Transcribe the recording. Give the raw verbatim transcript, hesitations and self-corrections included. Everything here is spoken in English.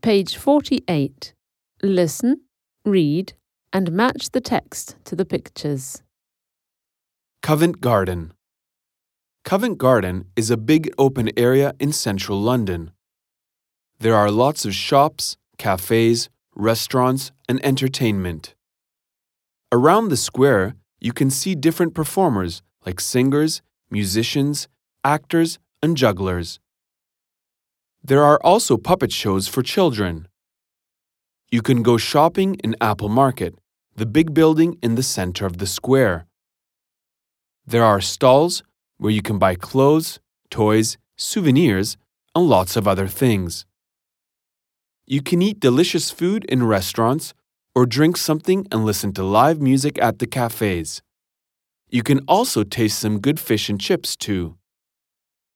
Page forty-eight. Listen, read, and match the text to the pictures. Covent Garden. Covent Garden is a big open area in central London. There are lots of shops, cafes, restaurants, and entertainment. Around the square, you can see different performers like singers, musicians, actors, and jugglers. There are also puppet shows for children. You can go shopping in Apple Market, the big building in the center of the square. There are stalls where you can buy clothes, toys, souvenirs, and lots of other things. You can eat delicious food in restaurants or drink something and listen to live music at the cafes. You can also taste some good fish and chips too.